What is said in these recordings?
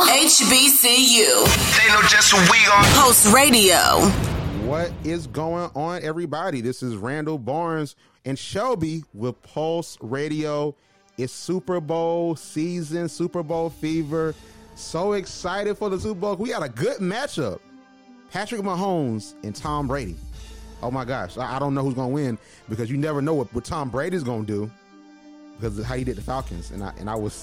HBCU. They know just who we are. Post Radio. What is going on, everybody? This is Randall Barnes and Shelby with Pulse Radio. It's Super Bowl season, Super Bowl fever. So excited for the Super Bowl. We got a good matchup. Patrick Mahomes and Tom Brady. Oh my gosh, I don't know who's going to win because you never know what Tom Brady's going to do because of how he did the Falcons. And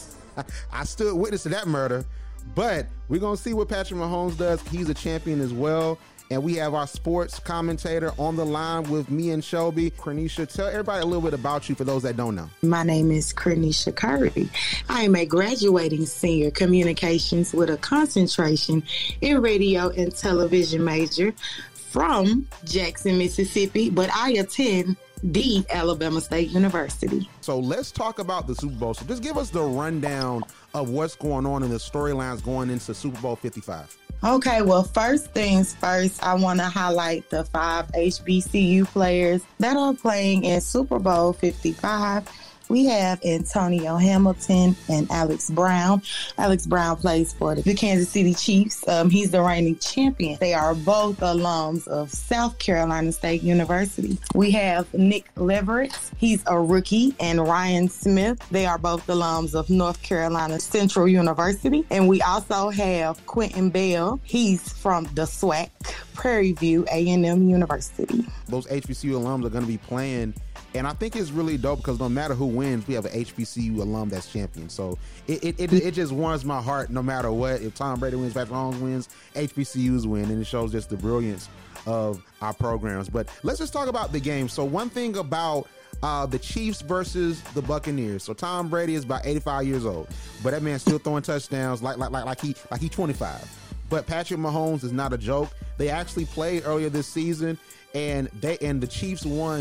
I stood witness to that murder. But we're going to see what Patrick Mahomes does. He's a champion as well. And we have our sports commentator on the line with me and Shelby. Cornisha, tell everybody a little bit about you for those that don't know. My name is Cornisha Curry. I am a graduating senior communications with a concentration in radio and television major from Jackson, Mississippi, but I attend the Alabama State University. So let's talk about the Super Bowl. So just give us the rundown of what's going on in the storylines going into Super Bowl 55. Okay, well, first things first, I want to highlight the 5 HBCU players that are playing in Super Bowl 55. We have Antonio Hamilton and Alex Brown. Alex Brown plays for the Kansas City Chiefs. He's the reigning champion. They are both alums of South Carolina State University. We have Nick Leverett. He's a rookie. And Ryan Smith. They are both alums of North Carolina Central University. And we also have Quentin Bell. He's from the SWAC, Prairie View A&M University. Those HBCU alums are going to be playing. And I think it's really dope because no matter who wins, we have an HBCU alum that's champion. So it just warms my heart no matter what. If Tom Brady wins, Patrick Mahomes wins, HBCUs win. And it shows just the brilliance of our programs. But let's just talk about the game. So one thing about the Chiefs versus the Buccaneers. So Tom Brady is about 85 years old, but that man's still throwing touchdowns like he 25. But Patrick Mahomes is not a joke. They actually played earlier this season. And the Chiefs won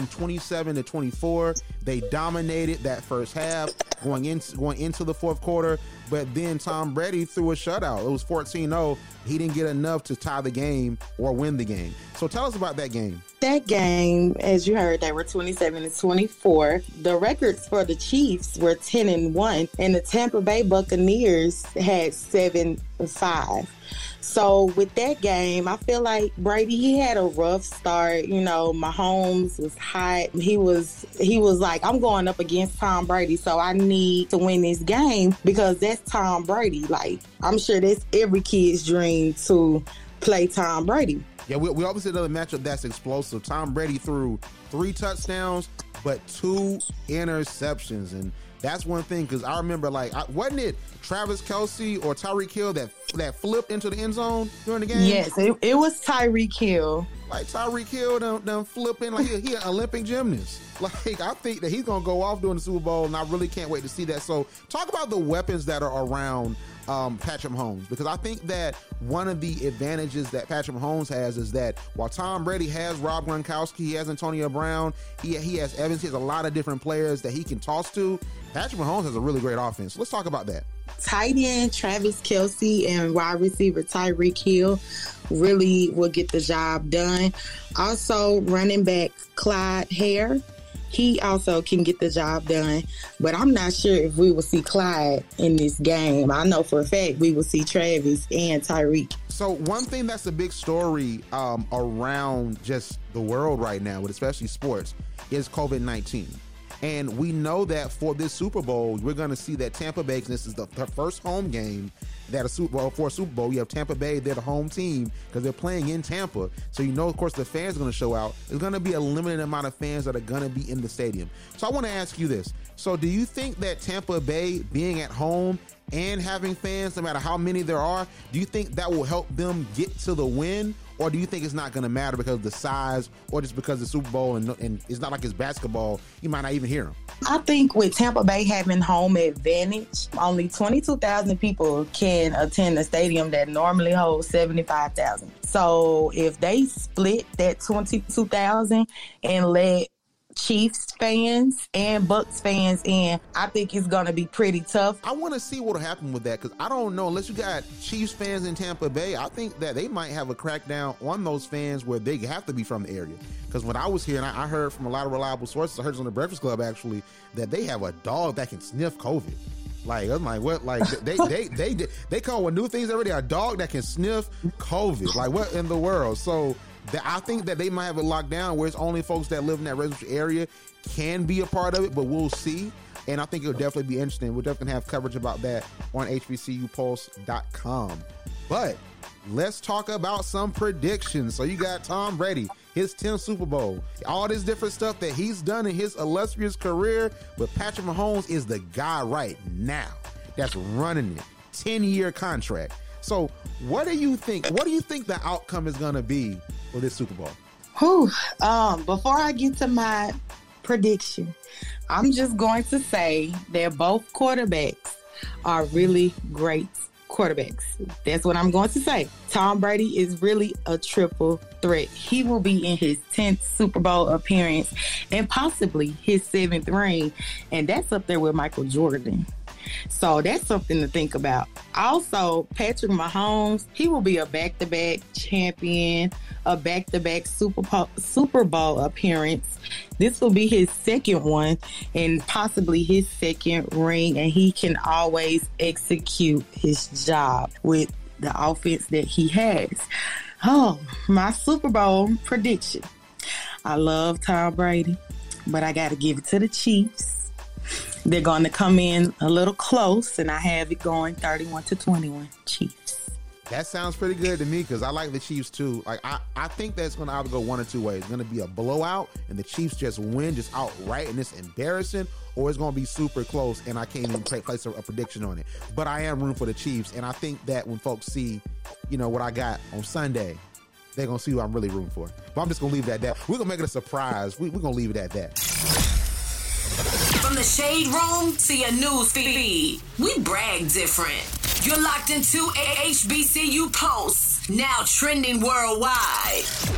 27-24. They dominated that first half, going into the fourth quarter. But then Tom Brady threw a shutout. It was 14-0. He didn't get enough to tie the game or win the game. So tell us about that game. That game, as you heard, they were 27-24. The records for the Chiefs were 10-1, and the Tampa Bay Buccaneers had 7-5. So with that game, I feel like Brady, he had a rough start. You know, Mahomes was hot. He was like, I'm going up against Tom Brady, so I need to win this game because that's Tom Brady. Like, I'm sure that's every kid's dream to play Tom Brady. Yeah, we obviously another matchup that's explosive. Tom Brady threw 3 touchdowns, but 2 interceptions. And that's one thing, because I remember, wasn't it Travis Kelce or Tyreek Hill that flipped into the end zone during the game? Yes, it was Tyreek Hill. Like, Tyreek Hill done flipping like he an Olympic gymnast. Like, I think that he's going to go off during the Super Bowl, and I really can't wait to see that. So talk about the weapons that are around Patrick Mahomes, because I think that one of the advantages that Patrick Mahomes has is that while Tom Brady has Rob Gronkowski, he has Antonio Brown, he has Evans, he has a lot of different players that he can toss to. Patrick Mahomes has a really great offense. Let's talk about that. Tight end Travis Kelce and wide receiver Tyreek Hill really will get the job done. Also, running back Clyde Hare, he also can get the job done. But I'm not sure if we will see Clyde in this game. I know for a fact we will see Travis and Tyreek. So one thing that's a big story around just the world right now, but especially sports, is COVID-19. And we know that for this Super Bowl, we're going to see that Tampa Bay, this is the first home game that a Super Bowl, you have Tampa Bay, they're the home team because they're playing in Tampa. So you know, of course, the fans are going to show out. There's going to be a limited amount of fans that are going to be in the stadium. So I want to ask you this. So do you think that Tampa Bay being at home and having fans, no matter how many there are, do you think that will help them get to the win? Or do you think it's not going to matter because of the size or just because the Super Bowl and it's not like it's basketball, you might not even hear them? I think with Tampa Bay having home advantage, only 22,000 people can attend a stadium that normally holds 75,000. So if they split that 22,000 and let Chiefs fans and Bucks fans in, I think it's going to be pretty tough. I want to see what will happen with that because I don't know, unless you got Chiefs fans in Tampa Bay, I think that they might have a crackdown on those fans where they have to be from the area. Because when I was here, and I heard from a lot of reliable sources, I heard on the Breakfast Club actually, that they have a dog that can sniff COVID. Like I'm like, what? Like they call with new things already. A dog that can sniff COVID. Like what in the world? So I think that they might have it locked down where it's only folks that live in that residential area can be a part of it, but we'll see. And I think it'll definitely be interesting. We'll definitely have coverage about that on HBCUPulse.com. But let's talk about some predictions. So you got Tom Brady, his 10th Super Bowl, all this different stuff that he's done in his illustrious career. But Patrick Mahomes is the guy right now that's running it. 10-year contract. So what do you think? What do you think the outcome is going to be for this Super Bowl? Before I get to my prediction, I'm just going to say that both quarterbacks are really great quarterbacks. That's what I'm going to say. Tom Brady is really a triple threat. He will be in his 10th Super Bowl appearance and possibly his 7th ring. And that's up there with Michael Jordan. So that's something to think about. Also, Patrick Mahomes, he will be a back-to-back champion, a back-to-back Super Bowl appearance. This will be his second one and possibly his second ring, and he can always execute his job with the offense that he has. Oh, my Super Bowl prediction. I love Tom Brady, but I got to give it to the Chiefs. They're going to come in a little close, and I have it going 31-21 Chiefs. That sounds pretty good to me because I like the Chiefs too. Like I think that's going to either go one or two ways. It's going to be a blowout and the Chiefs just win just outright and it's embarrassing, or it's going to be super close and I can't even place a prediction on it. But I am rooting for the Chiefs, and I think that when folks see, what I got on Sunday, they're going to see who I'm really rooting for. But I'm just going to leave it at that. We're going to make it a surprise. We're going to leave it at that. From the Shade Room to your news feed, we brag different. You're locked into HBCU Pulse, now trending worldwide.